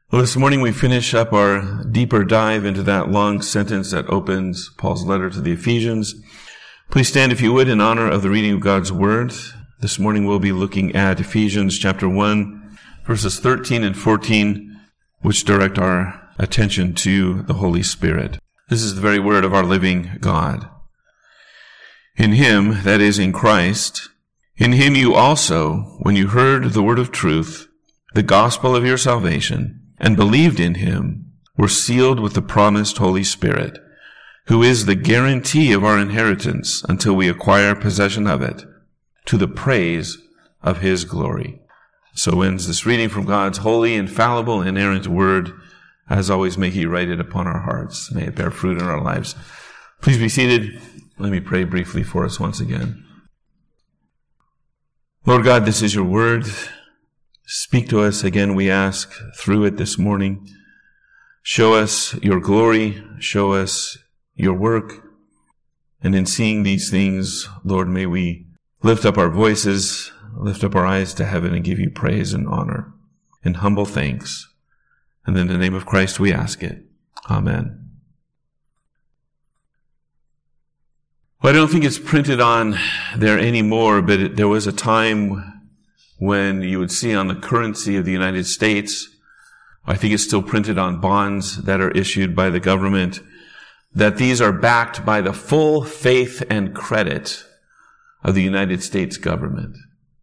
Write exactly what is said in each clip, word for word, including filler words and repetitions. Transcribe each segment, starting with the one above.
Well, this morning we finish up our deeper dive into that long sentence that opens Paul's letter to the Ephesians. Please stand, if you would, in honor of the reading of God's Word. This morning we'll be looking at Ephesians chapter one, verses thirteen and fourteen, which direct our attention to the Holy Spirit. This is the very word of our living God. In Him, that is, in Christ, in Him you also, when you heard the word of truth, the gospel of your salvation, and believed in Him, were sealed with the promised Holy Spirit, who is the guarantee of our inheritance until we acquire possession of it, to the praise of His glory. So ends this reading from God's holy, infallible, inerrant word. As always, may He write it upon our hearts. May it bear fruit in our lives. Please be seated. Let me pray briefly for us once again. Lord God, this is your word. Speak to us again, we ask, through it this morning. Show us your glory. Show us your work. And in seeing these things, Lord, may we lift up our voices, lift up our eyes to heaven and give you praise and honor and humble thanks. And in the name of Christ we ask it. Amen. Well, I don't think it's printed on there anymore, but it, there was a time when you would see on the currency of the United States, I think it's still printed on bonds that are issued by the government, that these are backed by the full faith and credit of the United States government.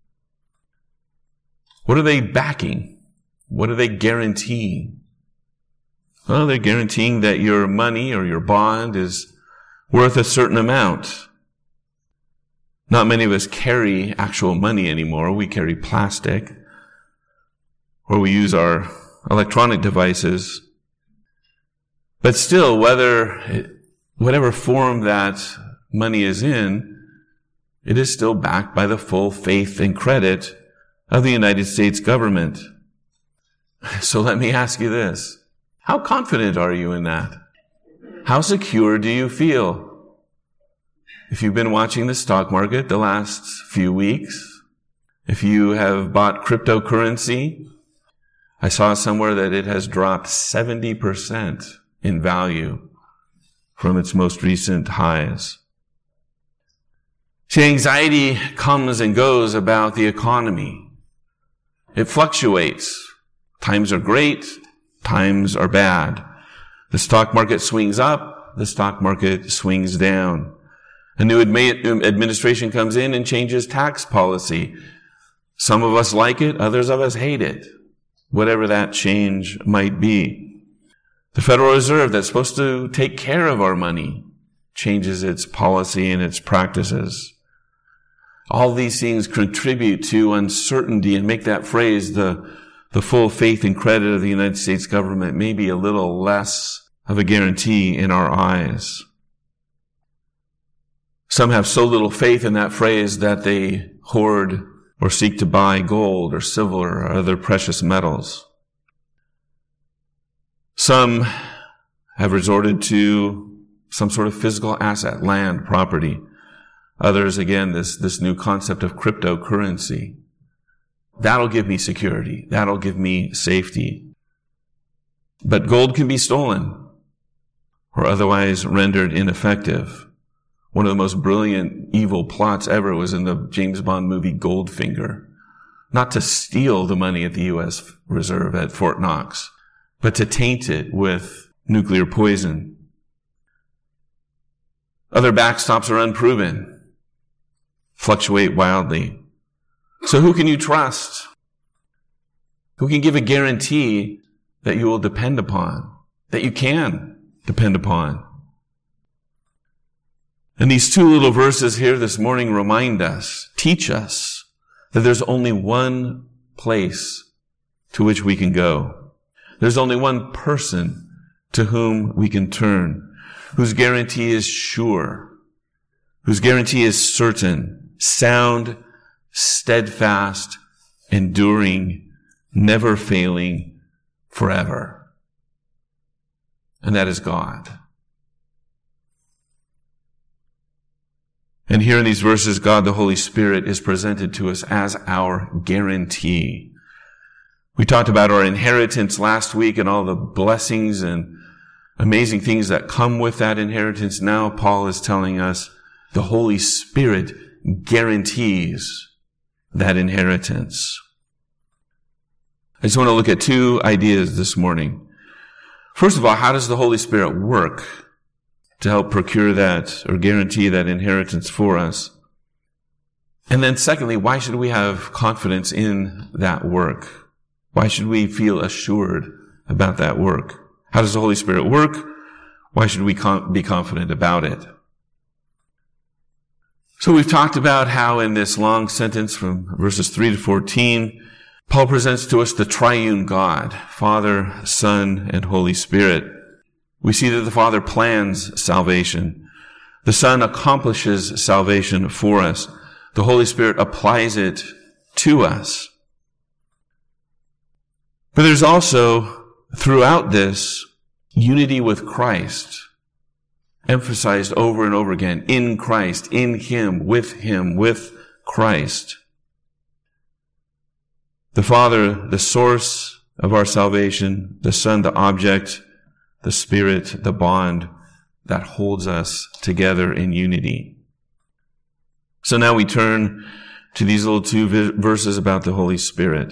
What are they backing? What are they guaranteeing? Well, they're guaranteeing that your money or your bond is worth a certain amount. Not many of us carry actual money anymore. We carry plastic, or we use our electronic devices. But still, whether, whatever form that money is in, it is still backed by the full faith and credit of the United States government. So let me ask you this. How confident are you in that? How secure do you feel? If you've been watching the stock market the last few weeks, if you have bought cryptocurrency, I saw somewhere that it has dropped seventy percent in value from its most recent highs. See, anxiety comes and goes about the economy. It fluctuates. Times are great, times are bad. The stock market swings up, the stock market swings down. A new admi- administration comes in and changes tax policy. Some of us like it, others of us hate it, whatever that change might be. The Federal Reserve, that's supposed to take care of our money, changes its policy and its practices. All these things contribute to uncertainty and make that phrase, the, the full faith and credit of the United States government, maybe a little less of a guarantee in our eyes. Some have so little faith in that phrase that they hoard or seek to buy gold or silver or other precious metals. Some have resorted to some sort of physical asset, land, property. Others, again, this, this new concept of cryptocurrency. That'll give me security. That'll give me safety. But gold can be stolen or otherwise rendered ineffective. One of the most brilliant evil plots ever was in the James Bond movie Goldfinger. Not to steal the money at the U S Reserve at Fort Knox, but to taint it with nuclear poison. Other backstops are unproven, fluctuate wildly. So who can you trust? Who can give a guarantee that you will depend upon, that you can depend upon? And these two little verses here this morning remind us, teach us, that there's only one place to which we can go. There's only one person to whom we can turn, whose guarantee is sure, whose guarantee is certain, sound, steadfast, enduring, never failing, forever. And that is God. And here in these verses, God the Holy Spirit is presented to us as our guarantee. We talked about our inheritance last week and all the blessings and amazing things that come with that inheritance. Now Paul is telling us the Holy Spirit guarantees that inheritance. I just want to look at two ideas this morning. First of all, how does the Holy Spirit work to help procure that or guarantee that inheritance for us? And then secondly, why should we have confidence in that work? Why should we feel assured about that work? How does the Holy Spirit work? Why should we com- be confident about it? So we've talked about how in this long sentence from verses three to fourteen, Paul presents to us the triune God, Father, Son, and Holy Spirit. We see that the Father plans salvation. The Son accomplishes salvation for us. The Holy Spirit applies it to us. But there's also, throughout this, unity with Christ, emphasized over and over again, in Christ, in Him, with Him, with Christ. The Father, the source of our salvation, the Son, the object, the Spirit, the bond that holds us together in unity. So now we turn to these little two verses about the Holy Spirit.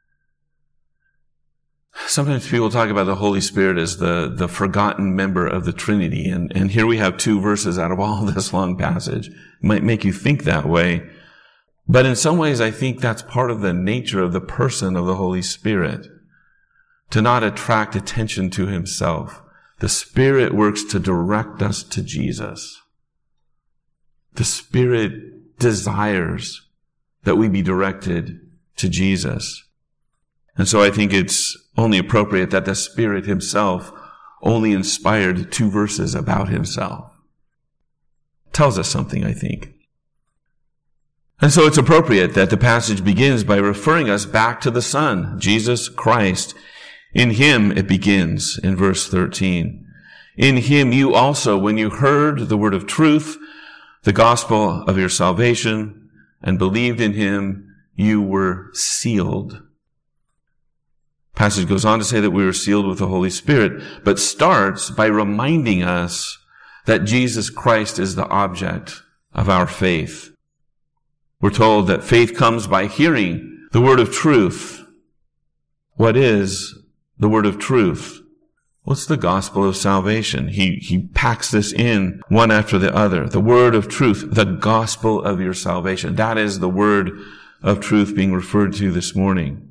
Sometimes people talk about the Holy Spirit as the, the forgotten member of the Trinity. And, and here we have two verses out of all this long passage. It might make you think that way. But in some ways, I think that's part of the nature of the person of the Holy Spirit. To not attract attention to Himself. The Spirit works to direct us to Jesus. The Spirit desires that we be directed to Jesus. And so I think it's only appropriate that the Spirit Himself only inspired two verses about Himself. Tells us something, I think. And so it's appropriate that the passage begins by referring us back to the Son, Jesus Christ. In Him it begins in verse thirteen. In Him you also, when you heard the word of truth, the gospel of your salvation, and believed in Him, you were sealed. Passage goes on to say that we were sealed with the Holy Spirit, but starts by reminding us that Jesus Christ is the object of our faith. We're told that faith comes by hearing the word of truth. What is the word of truth? What's the gospel of salvation? He, he packs this in one after the other. The word of truth, the gospel of your salvation. That is the word of truth being referred to this morning.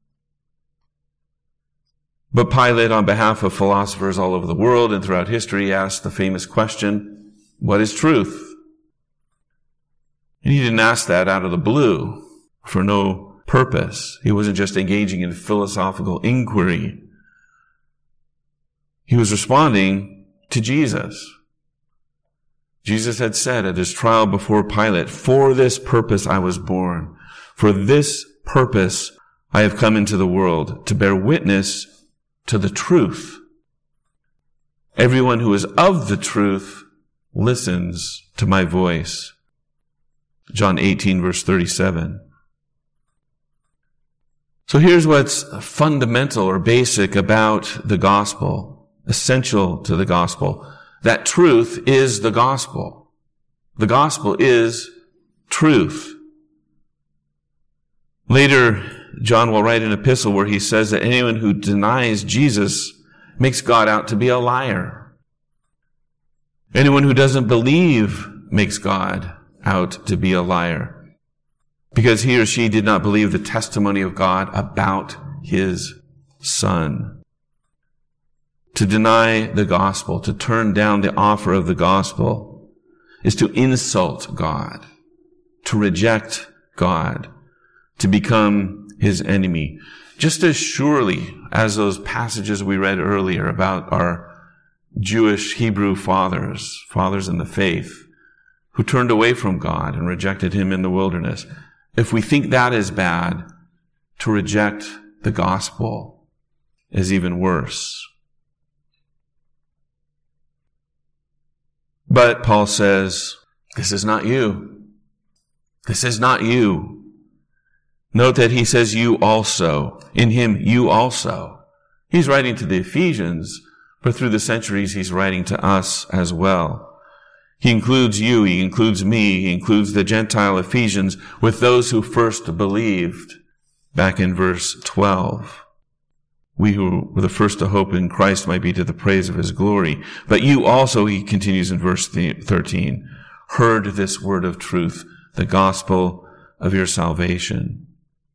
But Pilate, on behalf of philosophers all over the world and throughout history, asked the famous question, what is truth? And he didn't ask that out of the blue for no purpose. He wasn't just engaging in philosophical inquiry. He was responding to Jesus. Jesus had said at His trial before Pilate, for this purpose I was born. For this purpose I have come into the world, to bear witness to the truth. Everyone who is of the truth listens to my voice. John eighteen, verse thirty-seven. So here's what's fundamental or basic about the gospel, essential to the gospel. That truth is the gospel. The gospel is truth. Later, John will write an epistle where he says that anyone who denies Jesus makes God out to be a liar. Anyone who doesn't believe makes God out to be a liar, because he or she did not believe the testimony of God about His Son. To deny the gospel, to turn down the offer of the gospel, is to insult God, to reject God, to become His enemy. Just as surely as those passages we read earlier about our Jewish Hebrew fathers, fathers in the faith, who turned away from God and rejected Him in the wilderness. If we think that is bad, to reject the gospel is even worse. But Paul says, this is not you. This is not you. Note that he says you also. In him, you also. He's writing to the Ephesians, but through the centuries, he's writing to us as well. He includes you, he includes me, he includes the Gentile Ephesians with those who first believed. Back in verse twelve. We who were the first to hope in Christ might be to the praise of his glory. But you also, he continues in verse thirteen, heard this word of truth, the gospel of your salvation.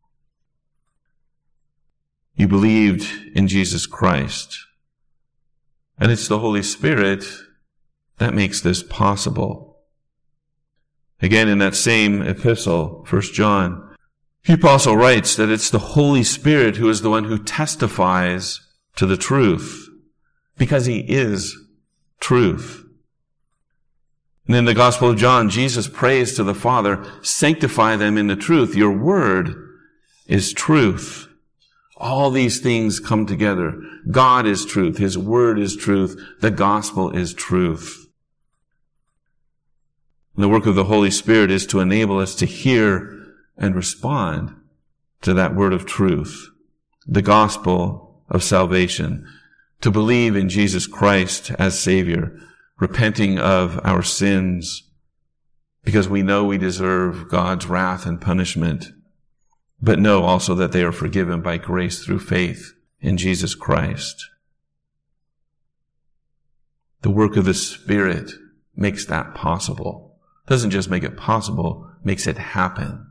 You believed in Jesus Christ. And it's the Holy Spirit that makes this possible. Again, in that same epistle, First John, the apostle writes that it's the Holy Spirit who is the one who testifies to the truth, because he is truth. And in the Gospel of John, Jesus prays to the Father, sanctify them in the truth. Your word is truth. All these things come together. God is truth. His word is truth. The gospel is truth. And the work of the Holy Spirit is to enable us to hear and respond to that word of truth, the gospel of salvation, to believe in Jesus Christ as Savior, repenting of our sins, because we know we deserve God's wrath and punishment, but know also that they are forgiven by grace through faith in Jesus Christ. The work of the Spirit makes that possible. Doesn't just make it possible, makes it happen.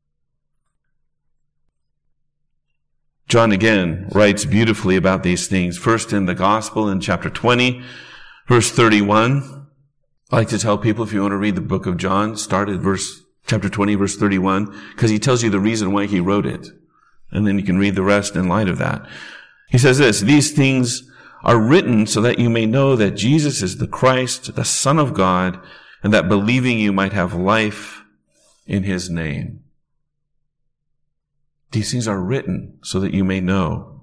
John again writes beautifully about these things. First in the Gospel in chapter twenty, verse thirty-one. I like to tell people, if you want to read the book of John, start at verse chapter twenty, verse thirty-one, because he tells you the reason why he wrote it. And then you can read the rest in light of that. He says this, these things are written so that you may know that Jesus is the Christ, the Son of God, and that believing you might have life in his name. These things are written so that you may know.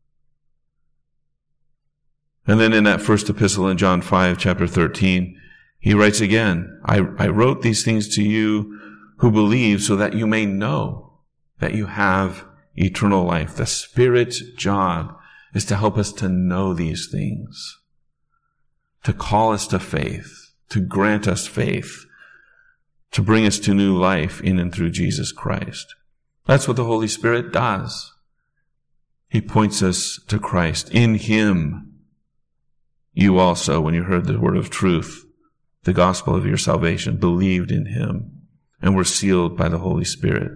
And then in that first epistle in John five, chapter thirteen, he writes again, I, I wrote these things to you who believe so that you may know that you have eternal life. The Spirit's job is to help us to know these things, to call us to faith, to grant us faith, to bring us to new life in and through Jesus Christ. That's what the Holy Spirit does. He points us to Christ. In him, you also, when you heard the word of truth, the gospel of your salvation, believed in him and were sealed by the Holy Spirit.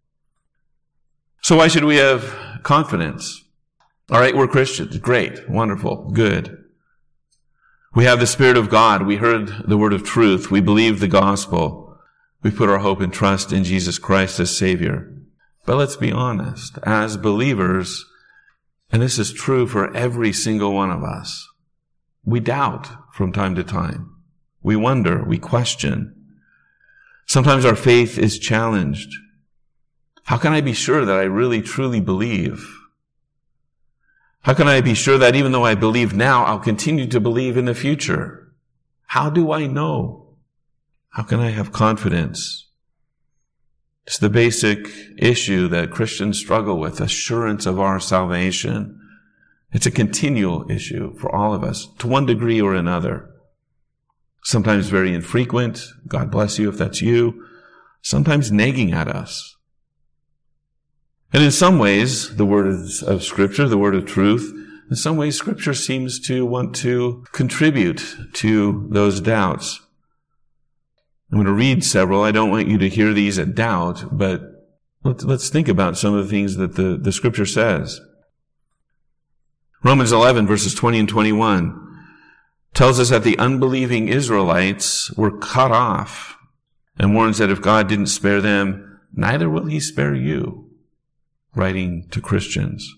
So why should we have confidence? All right, we're Christians. Great, wonderful, good. We have the Spirit of God. We heard the word of truth. We believe the gospel. We put our hope and trust in Jesus Christ as Savior. But let's be honest, as believers, and this is true for every single one of us, we doubt from time to time. We wonder, we question. Sometimes our faith is challenged. How can I be sure that I really truly believe? How can I be sure that even though I believe now, I'll continue to believe in the future? How do I know? How can I have confidence? It's the basic issue that Christians struggle with, assurance of our salvation. It's a continual issue for all of us, to one degree or another. Sometimes very infrequent, God bless you if that's you. Sometimes nagging at us. And in some ways, the word of Scripture, the word of truth, in some ways Scripture seems to want to contribute to those doubts. I'm going to read several. I don't want you to hear these at doubt, but let's, let's think about some of the things that the, the Scripture says. Romans eleven, verses twenty and twenty-one tells us that the unbelieving Israelites were cut off and warns that if God didn't spare them, neither will he spare you, writing to Christians.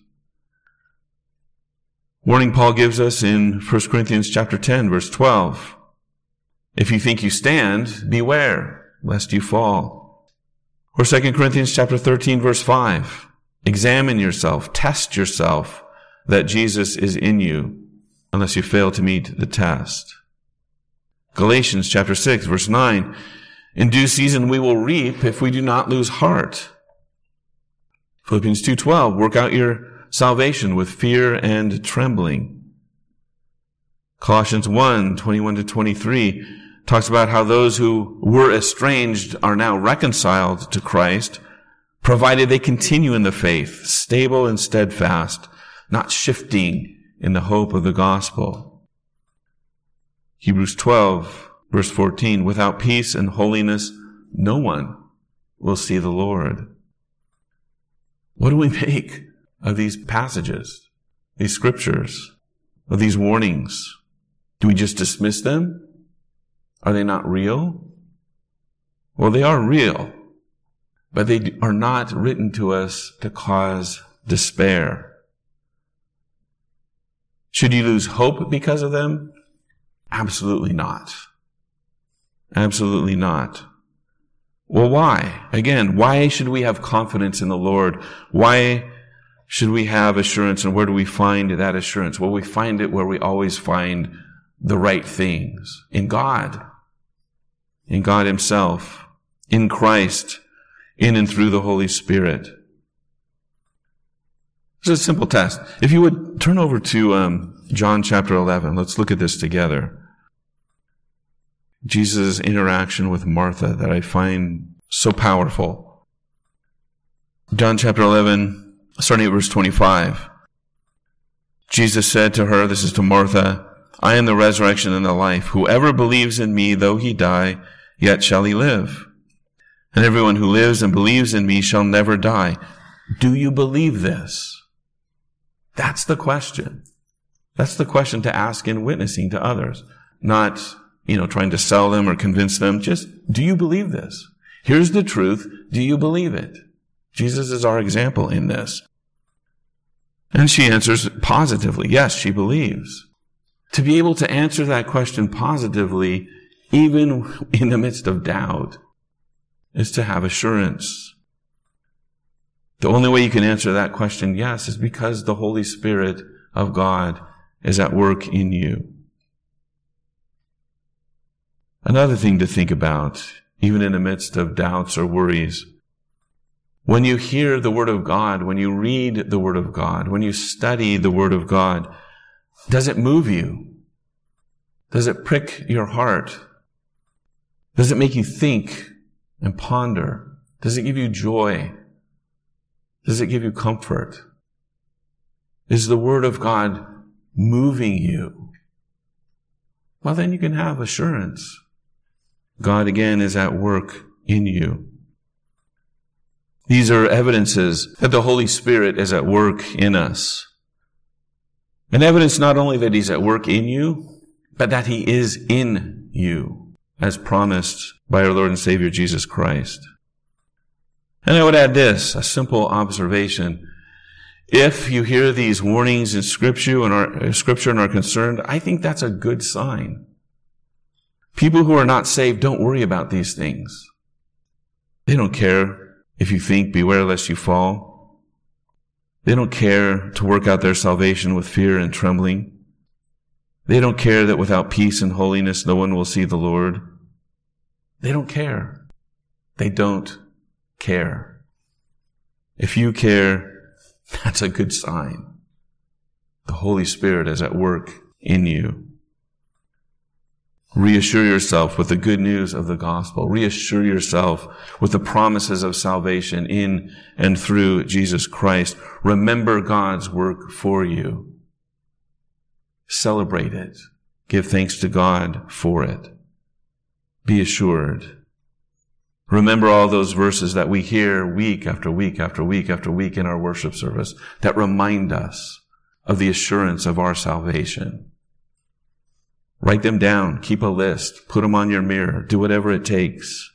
Warning Paul gives us in First Corinthians chapter ten, verse twelve. If you think you stand, beware, lest you fall. Or Second Corinthians chapter thirteen, verse five. Examine yourself, test yourself, that Jesus is in you, unless you fail to meet the test. Galatians chapter six, verse nine. In due season we will reap if we do not lose heart. Philippians two twelve, work out your salvation with fear and trembling. Colossians one twenty-one to twenty-three talks about how those who were estranged are now reconciled to Christ, provided they continue in the faith, stable and steadfast, not shifting in the hope of the gospel. Hebrews twelve, verse fourteen, without peace and holiness, no one will see the Lord. What do we make of these passages, these scriptures, of these warnings? Do we just dismiss them? Are they not real? Well, they are real, but they are not written to us to cause despair. Should you lose hope because of them? Absolutely not. Absolutely not. Well, why? Again, why should we have confidence in the Lord? Why should we have assurance, and where do we find that assurance? Well, we find it where we always find the right things. In God. In God Himself. In Christ. In and through the Holy Spirit. It's a simple test. If you would turn over to um, John chapter eleven. Let's look at this together. Jesus' interaction with Martha that I find so powerful. John chapter eleven, starting at verse twenty-five. Jesus said to her, this is to Martha, I am the resurrection and the life. Whoever believes in me, though he die, yet shall he live. And everyone who lives and believes in me shall never die. Do you believe this? That's the question. That's the question to ask in witnessing to others. Not, you know, trying to sell them or convince them. Just, do you believe this? Here's the truth. Do you believe it? Jesus is our example in this. And she answers positively. Yes, she believes. To be able to answer that question positively, even in the midst of doubt, is to have assurance. The only way you can answer that question, yes, is because the Holy Spirit of God is at work in you. Another thing to think about, even in the midst of doubts or worries, when you hear the Word of God, when you read the Word of God, when you study the Word of God, does it move you? Does it prick your heart? Does it make you think and ponder? Does it give you joy? Does it give you comfort? Is the Word of God moving you? Well, then you can have assurance. God again is at work in you. These are evidences that the Holy Spirit is at work in us. And evidence not only that He's at work in you, but that He is in you, as promised by our Lord and Savior Jesus Christ. And I would add this, a simple observation. If you hear these warnings in Scripture and are, Scripture and are concerned, I think that's a good sign. People who are not saved don't worry about these things. They don't care if you think, beware lest you fall. They don't care to work out their salvation with fear and trembling. They don't care that without peace and holiness no one will see the Lord. They don't care. They don't care. If you care, that's a good sign. The Holy Spirit is at work in you. Reassure yourself with the good news of the gospel. Reassure yourself with the promises of salvation in and through Jesus Christ. Remember God's work for you. Celebrate it. Give thanks to God for it. Be assured. Remember all those verses that we hear week after week after week after week in our worship service that remind us of the assurance of our salvation. Write them down. Keep a list. Put them on your mirror. Do whatever it takes.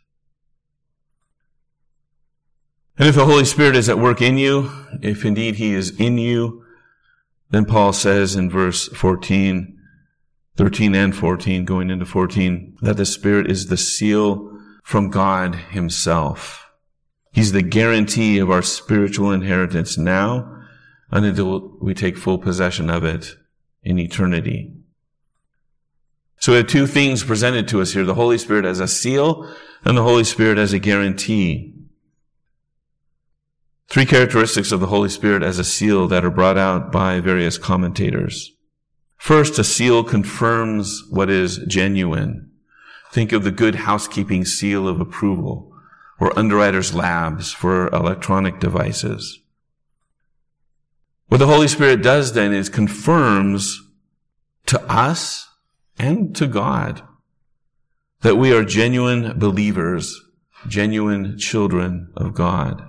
And if the Holy Spirit is at work in you, if indeed He is in you, then Paul says in verse fourteen, thirteen and fourteen, going into fourteen, that the Spirit is the seal from God Himself. He's the guarantee of our spiritual inheritance now and until we take full possession of it in eternity. So we have two things presented to us here, the Holy Spirit as a seal and the Holy Spirit as a guarantee. Three characteristics of the Holy Spirit as a seal that are brought out by various commentators. First, a seal confirms what is genuine. Think of the good housekeeping seal of approval or Underwriters Labs for electronic devices. What the Holy Spirit does then is confirms to us and to God that we are genuine believers, genuine children of God.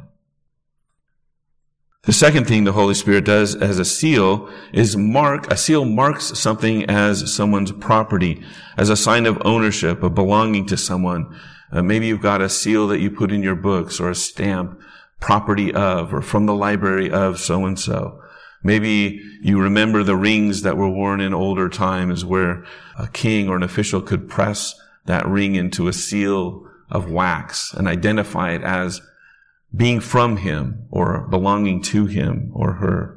The second thing the Holy Spirit does as a seal is mark, a seal marks something as someone's property, as a sign of ownership, of belonging to someone. Uh, maybe you've got a seal that you put in your books or a stamp, property of, or from the library of so-and-so. Maybe you remember the rings that were worn in older times where a king or an official could press that ring into a seal of wax and identify it as being from him or belonging to him or her.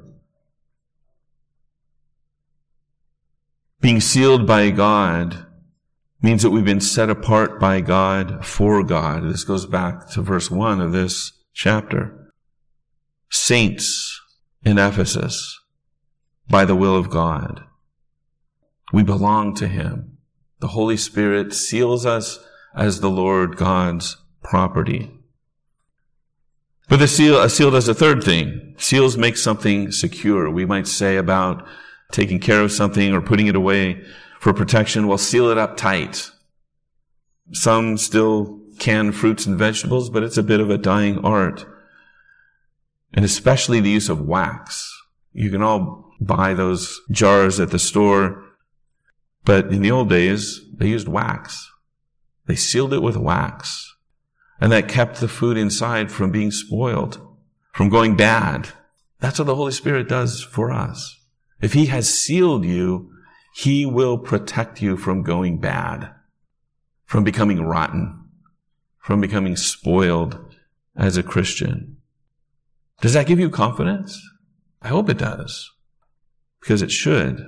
Being sealed by God means that we've been set apart by God for God. This goes back to verse one of this chapter. Saints in Ephesus by the will of God. We belong to him. The Holy Spirit seals us as the Lord God's property. But the seal, a seal does a third thing. Seals make something secure. We might say about taking care of something or putting it away for protection. Well, seal it up tight. Some still can fruits and vegetables, but it's a bit of a dying art. And especially the use of wax. You can all buy those jars at the store, but in the old days, they used wax. They sealed it with wax. And that kept the food inside from being spoiled, from going bad. That's what the Holy Spirit does for us. If he has sealed you, he will protect you from going bad, from becoming rotten, from becoming spoiled as a Christian. Does that give you confidence? I hope it does, because it should.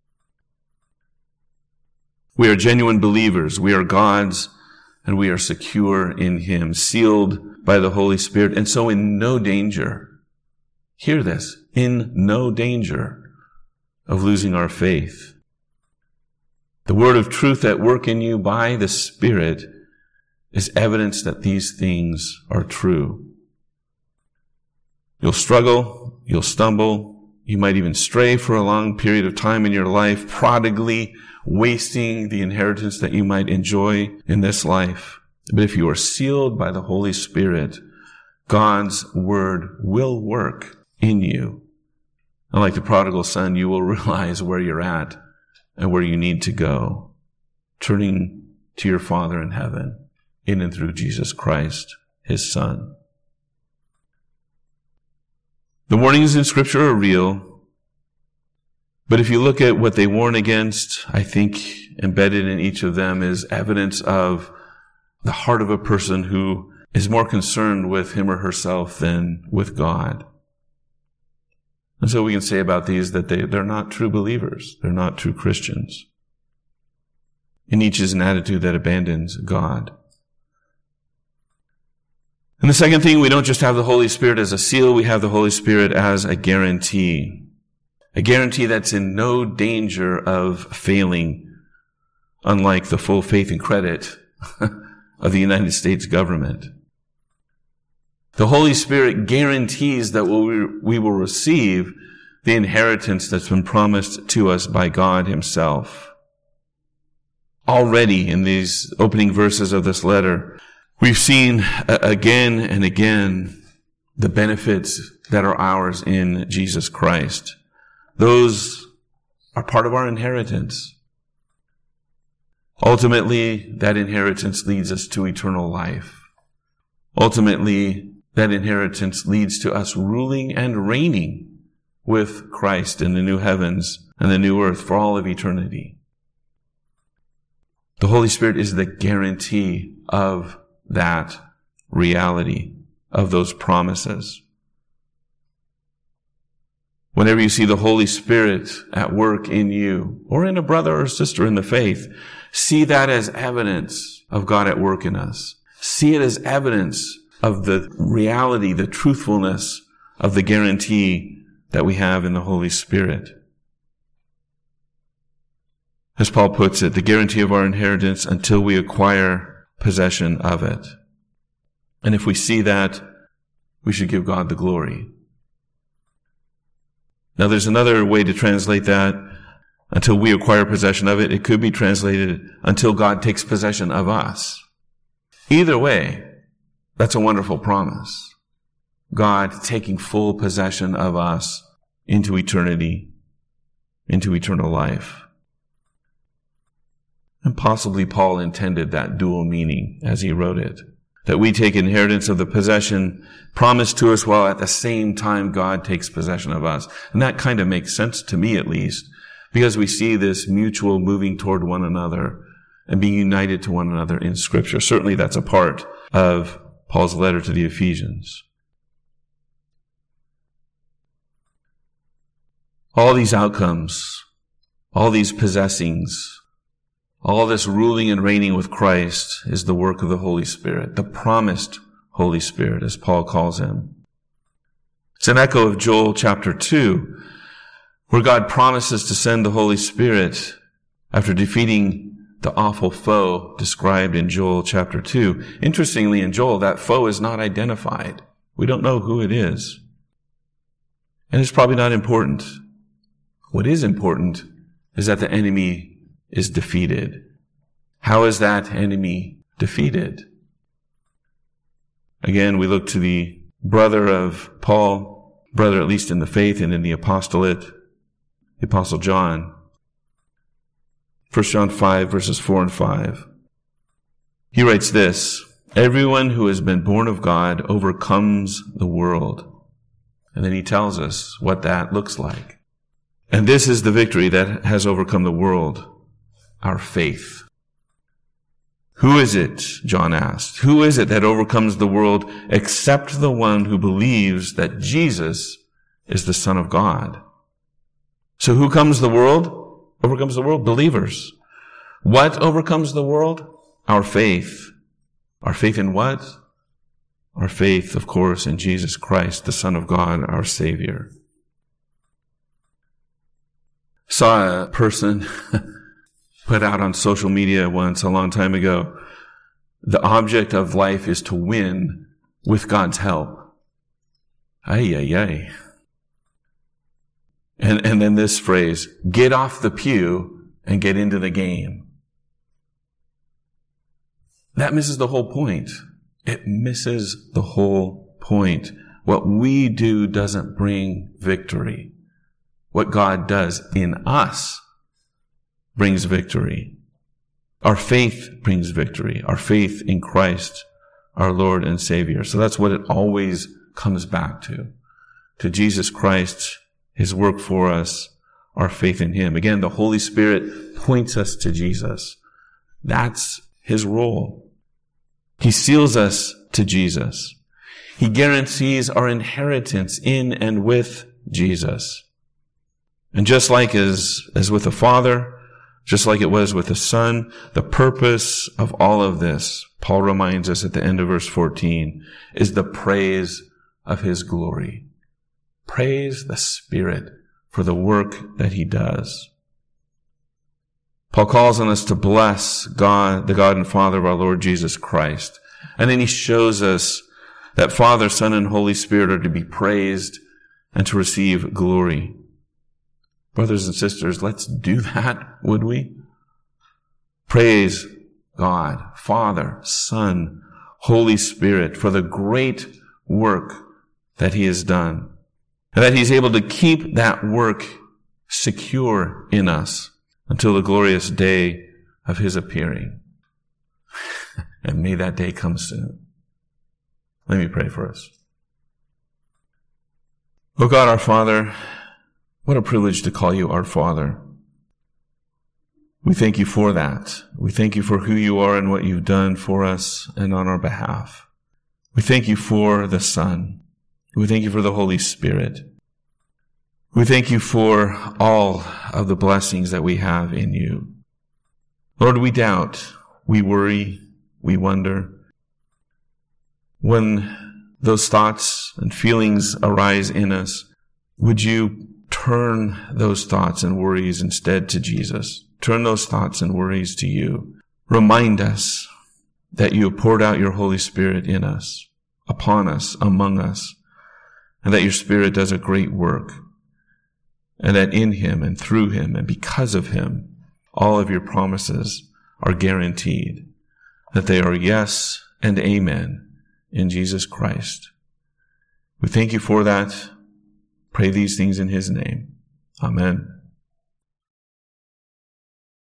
We are genuine believers. We are God's, and we are secure in him, sealed by the Holy Spirit, and so in no danger. Hear this, in no danger of losing our faith. The word of truth at work in you by the Spirit is evidence that these things are true. You'll struggle, you'll stumble, you might even stray for a long period of time in your life, prodigally wasting the inheritance that you might enjoy in this life. But if you are sealed by the Holy Spirit, God's word will work in you. And like the prodigal son, you will realize where you're at and where you need to go, turning to your Father in heaven, in and through Jesus Christ, his Son. The warnings in Scripture are real. But if you look at what they warn against, I think embedded in each of them is evidence of the heart of a person who is more concerned with him or herself than with God. And so we can say about these that they, they're not true believers. They're not true Christians. In each is an attitude that abandons God. And the second thing, we don't just have the Holy Spirit as a seal, we have the Holy Spirit as a guarantee. A guarantee that's in no danger of failing, unlike the full faith and credit of the United States government. The Holy Spirit guarantees that we will receive the inheritance that's been promised to us by God himself. Already in these opening verses of this letter, we've seen again and again the benefits that are ours in Jesus Christ. Those are part of our inheritance. Ultimately, that inheritance leads us to eternal life. Ultimately, that inheritance leads to us ruling and reigning with Christ in the new heavens and the new earth for all of eternity. The Holy Spirit is the guarantee of that reality, of those promises. Whenever you see the Holy Spirit at work in you, or in a brother or sister in the faith, see that as evidence of God at work in us. See it as evidence of the reality, the truthfulness of the guarantee that we have in the Holy Spirit. As Paul puts it, the guarantee of our inheritance until we acquire possession of it. And if we see that, we should give God the glory. Now there's another way to translate that. Until we acquire possession of it, it could be translated until God takes possession of us. Either way, that's a wonderful promise. God taking full possession of us into eternity, into eternal life. And possibly Paul intended that dual meaning as he wrote it. That we take inheritance of the possession promised to us while at the same time God takes possession of us. And that kind of makes sense to me at least, because we see this mutual moving toward one another and being united to one another in Scripture. Certainly that's a part of Paul's letter to the Ephesians. All these outcomes, all these possessings, all this ruling and reigning with Christ is the work of the Holy Spirit, the promised Holy Spirit, as Paul calls him. It's an echo of Joel chapter two, where God promises to send the Holy Spirit after defeating the awful foe described in Joel chapter two. Interestingly, in Joel, that foe is not identified. We don't know who it is. And it's probably not important. What is important is that the enemy is defeated. How is that enemy defeated? Again, we look to the brother of Paul, brother at least in the faith and in the apostolate, the Apostle John. First John five, verses four and five. He writes this, "Everyone who has been born of God overcomes the world." And then he tells us what that looks like. "And this is the victory that has overcome the world, our faith." Who is it, John asked, who is it that overcomes the world except the one who believes that Jesus is the Son of God? So who comes the world? Overcomes the world? Believers. What overcomes the world? Our faith. Our faith in what? Our faith, of course, in Jesus Christ, the Son of God, our Savior. Saw a person put out on social media once a long time ago, the object of life is to win with God's help. Ay, ay, ay. And, and then this phrase, get off the pew and get into the game. That misses the whole point. It misses the whole point. What we do doesn't bring victory. What God does in us brings victory. Our faith brings victory. Our faith in Christ, our Lord and Savior. So that's what it always comes back to. To Jesus Christ, His work for us, our faith in Him. Again, the Holy Spirit points us to Jesus. That's His role. He seals us to Jesus. He guarantees our inheritance in and with Jesus. And just like as, as with the Father, just like it was with the Son, the purpose of all of this, Paul reminds us at the end of verse fourteen, is the praise of His glory. Praise the Spirit for the work that He does. Paul calls on us to bless God, the God and Father of our Lord Jesus Christ. And then he shows us that Father, Son, and Holy Spirit are to be praised and to receive glory. Brothers and sisters, let's do that, would we? Praise God, Father, Son, Holy Spirit for the great work that He has done. And that He's able to keep that work secure in us until the glorious day of His appearing. And may that day come soon. Let me pray for us. Oh God, our Father, what a privilege to call You our Father. We thank You for that. We thank You for who You are and what You've done for us and on our behalf. We thank You for the Son. We thank You for the Holy Spirit. We thank You for all of the blessings that we have in You. Lord, we doubt, we worry, we wonder. When those thoughts thoughts and feelings arise in us, would you turn those thoughts and worries instead to Jesus? Turn those thoughts and worries to you. Remind us that you have poured out your Holy Spirit in us, upon us, among us, and that your Spirit does a great work, and that in him and through him and because of him, all of your promises are guaranteed, that they are yes and amen in Jesus Christ. We thank you for that. Pray these things in his name. Amen.